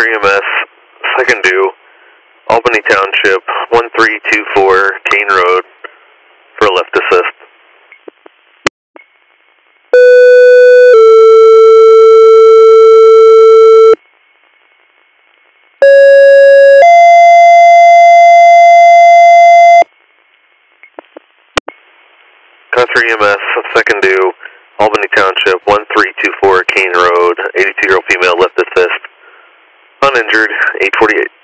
EMS, second due, Albany Township, 1324 Kane Road, for a lift assist. Custer EMS, second due, Albany Township, 1324 Kane Road, 82-year-old female, lift assist, uninjured, 848.